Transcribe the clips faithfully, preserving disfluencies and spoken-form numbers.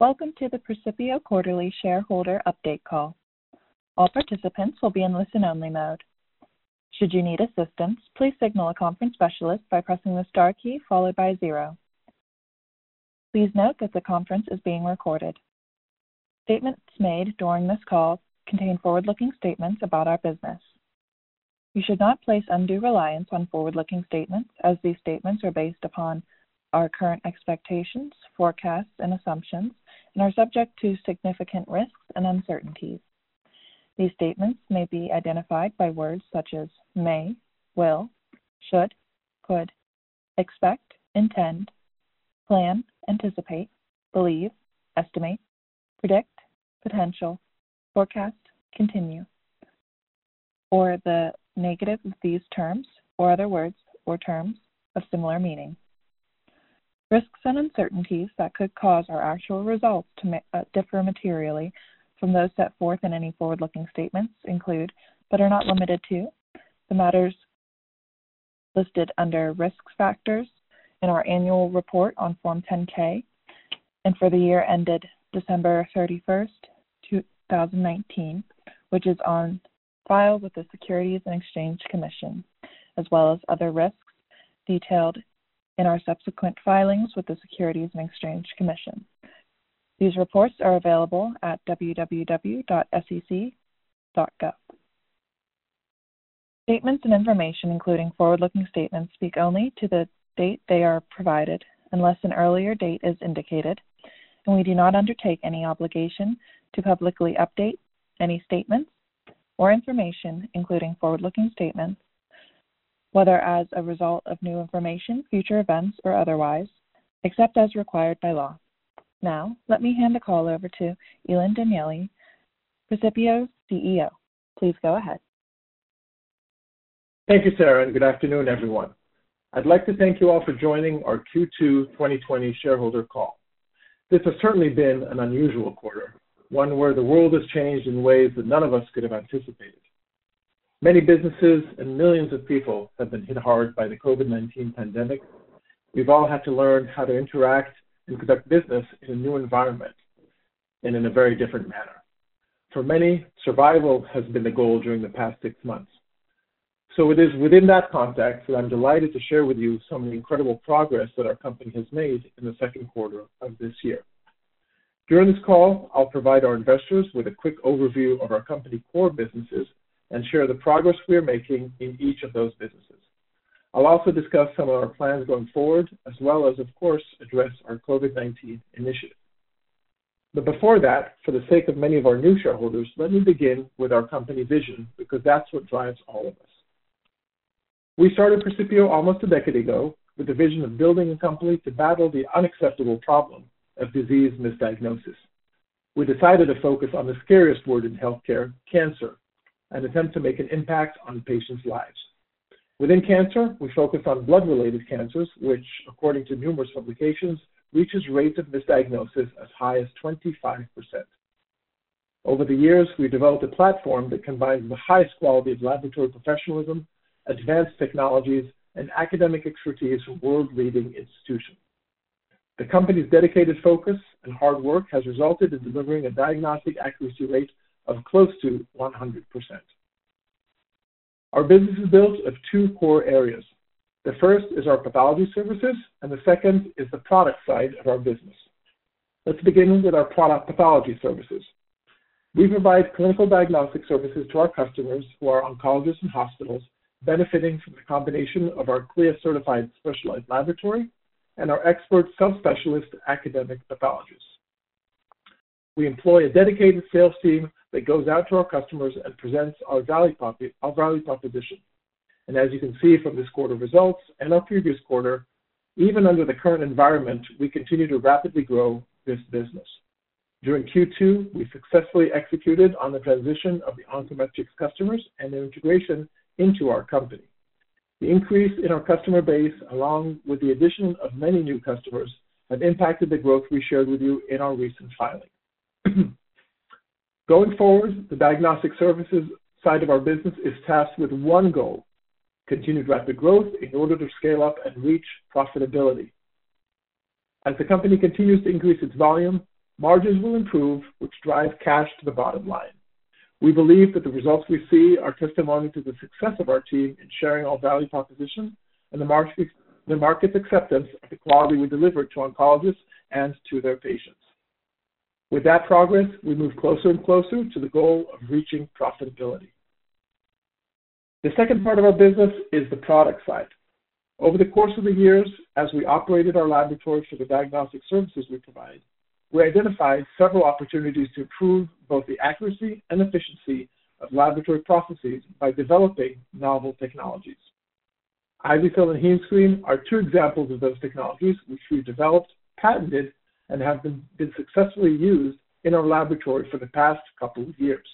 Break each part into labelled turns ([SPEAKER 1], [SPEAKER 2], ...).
[SPEAKER 1] Welcome to the Precipio Quarterly Shareholder Update Call. All participants will be in listen-only mode. Should you need assistance, please signal a conference specialist by pressing the star key followed by zero. Please note that the conference is being recorded. Statements made during this call contain forward-looking statements about our business. You should not place undue reliance on forward-looking statements, as these statements are based upon our current expectations, forecasts, and assumptions, and are subject to significant risks and uncertainties. These statements may be identified by words such as may, will, should, could, expect, intend, plan, anticipate, believe, estimate, predict, potential, forecast, continue, or the negative of these terms, or other words or terms of similar meaning. Risks and uncertainties that could cause our actual results to ma- uh, differ materially from those set forth in any forward-looking statements include, but are not limited to, the matters listed under risk factors in our annual report on Form ten K and for the year ended December thirty-first, two thousand nineteen, which is on file with the Securities and Exchange Commission, as well as other risks detailed in our subsequent filings with the Securities and Exchange Commission. These reports are available at w w w dot s e c dot gov. Statements and information, including forward-looking statements, speak only to the date they are provided, unless an earlier date is indicated, and we do not undertake any obligation to publicly update any statements or information, including forward-looking statements, whether as a result of new information, future events, or otherwise, except as required by law. Now, let me hand the call over to Ilan Danieli, Precipio's C E O. Please go ahead.
[SPEAKER 2] Thank you, Sarah, and good afternoon, everyone. I'd like to thank you all for joining our Q two twenty twenty shareholder call. This has certainly been an unusual quarter, one where the world has changed in ways that none of us could have anticipated. Many businesses and millions of people have been hit hard by the COVID nineteen pandemic. We've all had to learn how to interact and conduct business in a new environment and in a very different manner. For many, survival has been the goal during the past six months. So it is within that context that I'm delighted to share with you some of the incredible progress that our company has made in the second quarter of this year. During this call, I'll provide our investors with a quick overview of our company core businesses and share the progress we are making in each of those businesses. I'll also discuss some of our plans going forward, as well as, of course, address our COVID nineteen initiative. But before that, for the sake of many of our new shareholders, let me begin with our company vision, because that's what drives all of us. We started Precipio almost a decade ago with the vision of building a company to battle the unacceptable problem of disease misdiagnosis. We decided to focus on the scariest word in healthcare, cancer, and attempt to make an impact on patients' lives. Within cancer, we focus on blood-related cancers, which, according to numerous publications, reaches rates of misdiagnosis as high as twenty-five percent. Over the years, we developed a platform that combines the highest quality of laboratory professionalism, advanced technologies, and academic expertise from world-leading institutions. The company's dedicated focus and hard work has resulted in delivering a diagnostic accuracy rate of close to one hundred percent. Our business is built of two core areas. The first is our pathology services, and the second is the product side of our business. Let's begin with our product pathology services. We provide clinical diagnostic services to our customers who are oncologists and hospitals, benefiting from the combination of our C L I A-certified specialized laboratory and our expert subspecialist academic pathologists. We employ a dedicated sales team that goes out to our customers and presents our value, prop- our value proposition. And as you can see from this quarter results and our previous quarter, even under the current environment, we continue to rapidly grow this business. During Q two, we successfully executed on the transition of the Oncometrics customers and their integration into our company. The increase in our customer base, along with the addition of many new customers, have impacted the growth we shared with you in our recent filing. Going forward, the diagnostic services side of our business is tasked with one goal: continued rapid growth in order to scale up and reach profitability. As the company continues to increase its volume, margins will improve, which drives cash to the bottom line. We believe that the results we see are testimony to the success of our team in sharing our value proposition and the, market, the market's acceptance of the quality we deliver to oncologists and to their patients. With that progress, we move closer and closer to the goal of reaching profitability. The second part of our business is the product side. Over the course of the years, as we operated our laboratory for the diagnostic services we provide, we identified several opportunities to improve both the accuracy and efficiency of laboratory processes by developing novel technologies. IV-Cell and HemeScreen are two examples of those technologies which we've developed, patented, and have been, been successfully used in our laboratory for the past couple of years.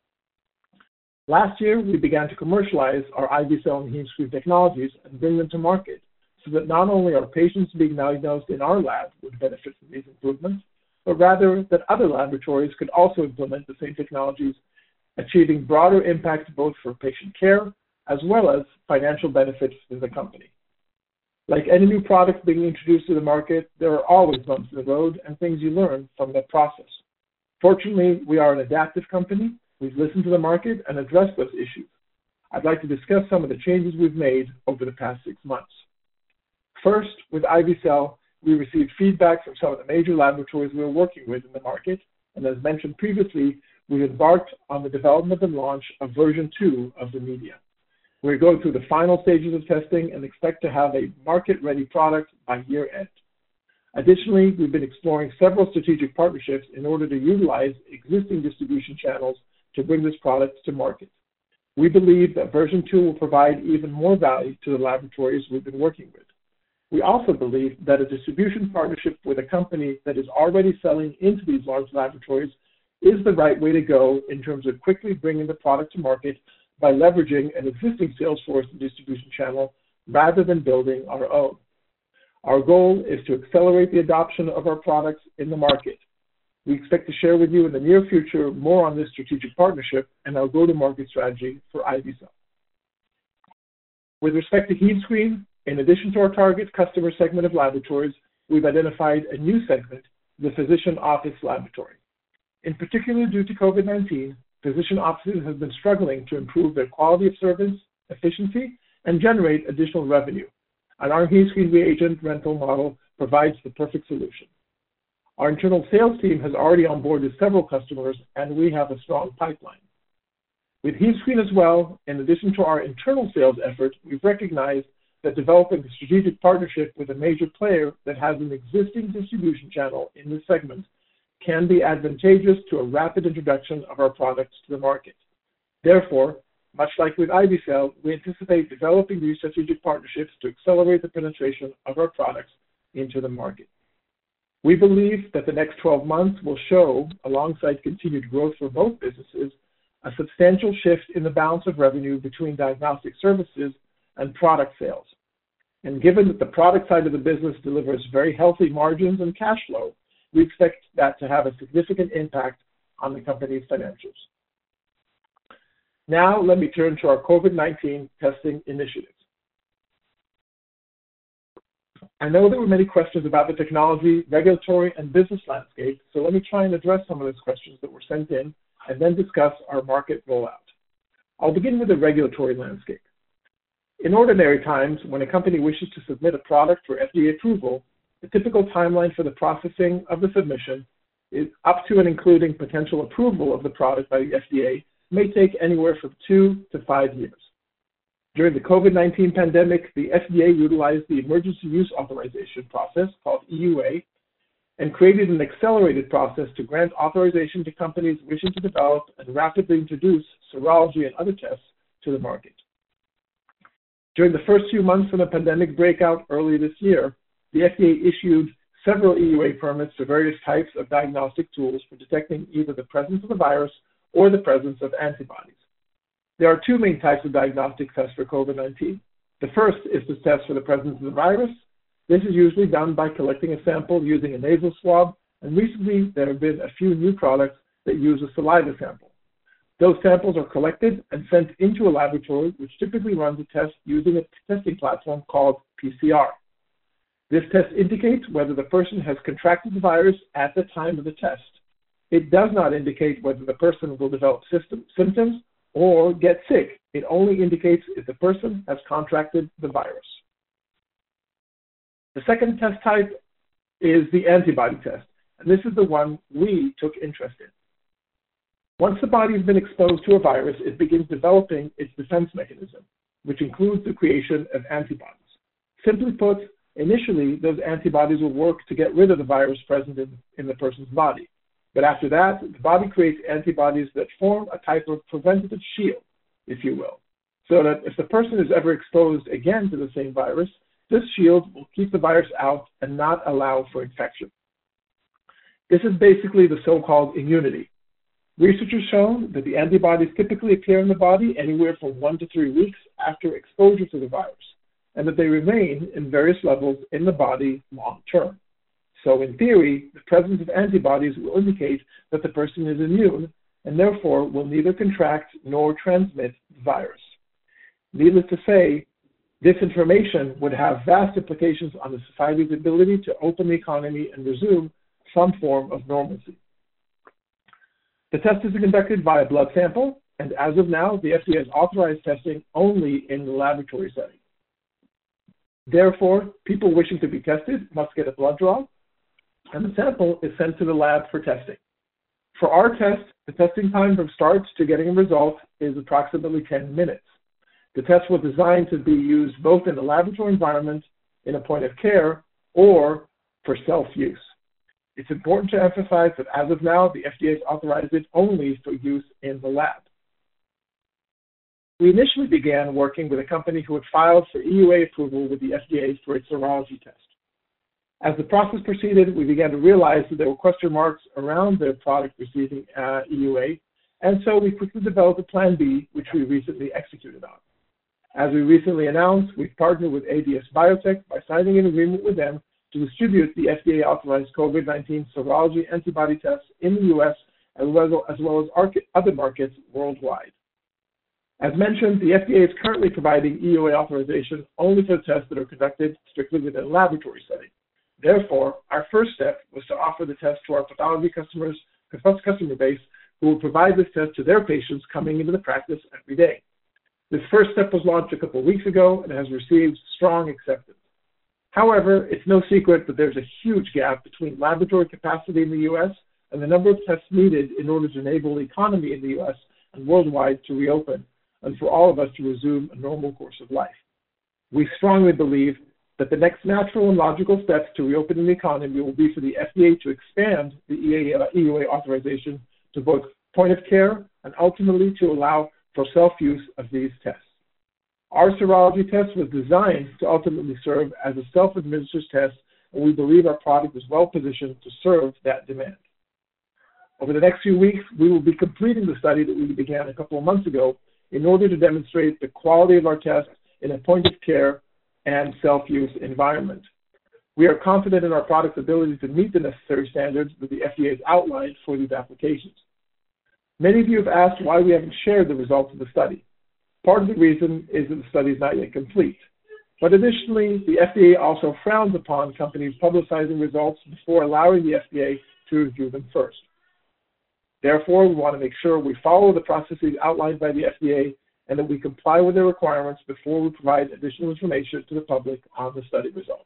[SPEAKER 2] Last year, we began to commercialize our I V-Cell and HemeScreen technologies and bring them to market so that not only are patients being diagnosed in our lab would benefit from these improvements, but rather that other laboratories could also implement the same technologies, achieving broader impact both for patient care as well as financial benefits to the company. Like any new product being introduced to the market, there are always bumps in the road and things you learn from that process. Fortunately, we are an adaptive company. We've listened to the market and addressed those issues. I'd like to discuss some of the changes we've made over the past six months. First, with I V-Cell, we received feedback from some of the major laboratories we were working with in the market, and as mentioned previously, we embarked on the development and launch of version two of the media. We're going through the final stages of testing and expect to have a market-ready product by year end. Additionally, we've been exploring several strategic partnerships in order to utilize existing distribution channels to bring this product to market. We believe that version two will provide even more value to the laboratories we've been working with. We also believe that a distribution partnership with a company that is already selling into these large laboratories is the right way to go in terms of quickly bringing the product to market by leveraging an existing sales force and distribution channel rather than building our own. Our goal is to accelerate the adoption of our products in the market. We expect to share with you in the near future more on this strategic partnership and our go-to-market strategy for I V-Cell. With respect to HemeScreen, in addition to our target customer segment of laboratories, we've identified a new segment, the physician office laboratory. In particular, due to COVID nineteen, physician offices have been struggling to improve their quality of service, efficiency, and generate additional revenue. And our HemeScreen reagent rental model provides the perfect solution. Our internal sales team has already onboarded several customers, and we have a strong pipeline. With HemeScreen as well, in addition to our internal sales effort, we've recognized that developing a strategic partnership with a major player that has an existing distribution channel in this segment can be advantageous to a rapid introduction of our products to the market. Therefore, much like with I V-Cell, we anticipate developing these strategic partnerships to accelerate the penetration of our products into the market. We believe that the next twelve months will show, alongside continued growth for both businesses, a substantial shift in the balance of revenue between diagnostic services and product sales. And given that the product side of the business delivers very healthy margins and cash flow, we expect that to have a significant impact on the company's financials. Now, let me turn to our COVID nineteen testing initiatives. I know there were many questions about the technology, regulatory, and business landscape, so let me try and address some of those questions that were sent in and then discuss our market rollout. I'll begin with the regulatory landscape. In ordinary times, when a company wishes to submit a product for F D A approval, the typical timeline for the processing of the submission is up to and including potential approval of the product by the F D A may take anywhere from two to five years. During the COVID nineteen pandemic, the F D A utilized the Emergency Use Authorization process, called E U A, and created an accelerated process to grant authorization to companies wishing to develop and rapidly introduce serology and other tests to the market. During the first few months of the pandemic breakout early this year, the F D A issued several E U A permits for various types of diagnostic tools for detecting either the presence of the virus or the presence of antibodies. There are two main types of diagnostic tests for COVID nineteen. The first is to test for the presence of the virus. This is usually done by collecting a sample using a nasal swab, and recently there have been a few new products that use a saliva sample. Those samples are collected and sent into a laboratory, which typically runs a test using a testing platform called P C R. This test indicates whether the person has contracted the virus at the time of the test. It does not indicate whether the person will develop system, symptoms or get sick. It only indicates if the person has contracted the virus. The second test type is the antibody test, and this is the one we took interest in. Once the body has been exposed to a virus, it begins developing its defense mechanism, which includes the creation of antibodies. Simply put, initially, those antibodies will work to get rid of the virus present in, in the person's body. But after that, the body creates antibodies that form a type of preventative shield, if you will, so that if the person is ever exposed again to the same virus, this shield will keep the virus out and not allow for infection. This is basically the so-called immunity. Research has shown that the antibodies typically appear in the body anywhere from one to three weeks after exposure to the virus, and that they remain in various levels in the body long term. So in theory, the presence of antibodies will indicate that the person is immune and therefore will neither contract nor transmit the virus. Needless to say, this information would have vast implications on the society's ability to open the economy and resume some form of normalcy. The test is conducted by a blood sample, and as of now, the F D A has authorized testing only in the laboratory setting. Therefore, people wishing to be tested must get a blood draw, and the sample is sent to the lab for testing. For our test, the testing time from start to getting a result is approximately ten minutes. The test was designed to be used both in the laboratory environment, in a point of care, or for self-use. It's important to emphasize that as of now, the F D A has authorized it only for use in the lab. We initially began working with a company who had filed for E U A approval with the F D A for its serology test. As the process proceeded, we began to realize that there were question marks around their product receiving uh, E U A, and so we quickly developed a plan B, which we recently executed on. As we recently announced, we've partnered with A D S Biotech by signing an agreement with them to distribute the F D A-authorized COVID nineteen serology antibody tests in the U S as well as, well as other markets worldwide. As mentioned, the F D A is currently providing E U A authorization only for tests that are conducted strictly within a laboratory setting. Therefore, our first step was to offer the test to our pathology customers, customer base, who will provide this test to their patients coming into the practice every day. This first step was launched a couple of weeks ago and has received strong acceptance. However, it's no secret that there's a huge gap between laboratory capacity in the U S and the number of tests needed in order to enable the economy in the U S and worldwide to reopen and for all of us to resume a normal course of life. We strongly believe that the next natural and logical steps to reopening the economy will be for the F D A to expand the E U A authorization to both point of care and ultimately to allow for self-use of these tests. Our serology test was designed to ultimately serve as a self-administered test, and we believe our product is well positioned to serve that demand. Over the next few weeks, we will be completing the study that we began a couple of months ago in order to demonstrate the quality of our test in a point-of-care and self-use environment. We are confident in our product's ability to meet the necessary standards that the F D A has outlined for these applications. Many of you have asked why we haven't shared the results of the study. Part of the reason is that the study is not yet complete. But additionally, the F D A also frowns upon companies publicizing results before allowing the F D A to review them first. Therefore, we want to make sure we follow the processes outlined by the F D A and that we comply with their requirements before we provide additional information to the public on the study results.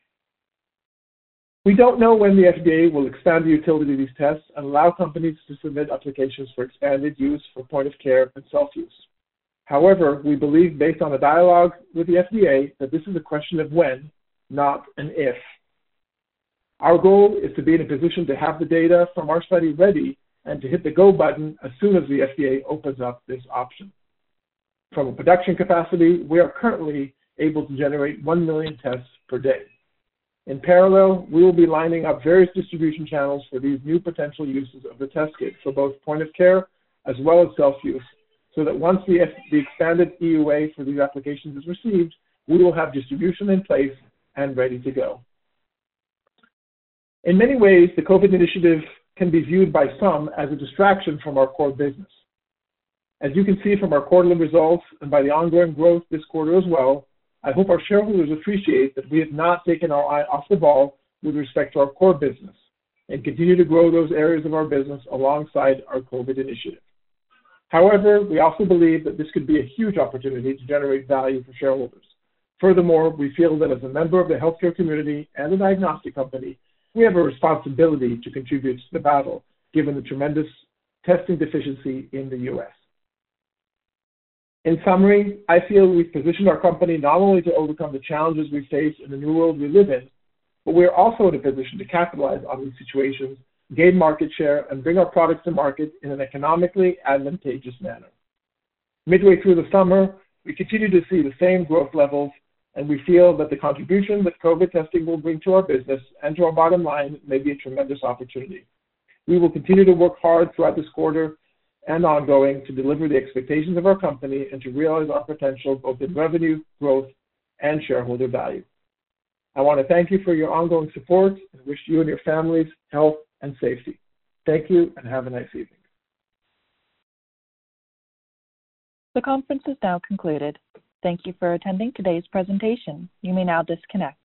[SPEAKER 2] We don't know when the F D A will expand the utility of these tests and allow companies to submit applications for expanded use for point of care and self-use. However, we believe, based on a dialogue with the F D A, that this is a question of when, not an if. Our goal is to be in a position to have the data from our study ready and to hit the go button as soon as the F D A opens up this option. From a production capacity, we are currently able to generate one million tests per day. In parallel, we will be lining up various distribution channels for these new potential uses of the test kit for both point of care as well as self-use, so that once the, the expanded E U A for these applications is received, we will have distribution in place and ready to go. In many ways, the COVID initiative can be viewed by some as a distraction from our core business. As you can see from our quarterly results and by the ongoing growth this quarter as well, I hope our shareholders appreciate that we have not taken our eye off the ball with respect to our core business and continue to grow those areas of our business alongside our COVID initiative. However, we also believe that this could be a huge opportunity to generate value for shareholders. Furthermore, we feel that as a member of the healthcare community and a diagnostic company, we have a responsibility to contribute to the battle, given the tremendous testing deficiency in the U S. In summary, I feel we've positioned our company not only to overcome the challenges we face in the new world we live in, but we are also in a position to capitalize on these situations, gain market share, and bring our products to market in an economically advantageous manner. Midway through the summer, we continue to see the same growth levels, and we feel that the contribution that COVID testing will bring to our business and to our bottom line may be a tremendous opportunity. We will continue to work hard throughout this quarter and ongoing to deliver the expectations of our company and to realize our potential both in revenue, growth, and shareholder value. I want to thank you for your ongoing support and wish you and your families health and safety. Thank you and have a nice evening.
[SPEAKER 1] The conference is now concluded. Thank you for attending today's presentation. You may now disconnect.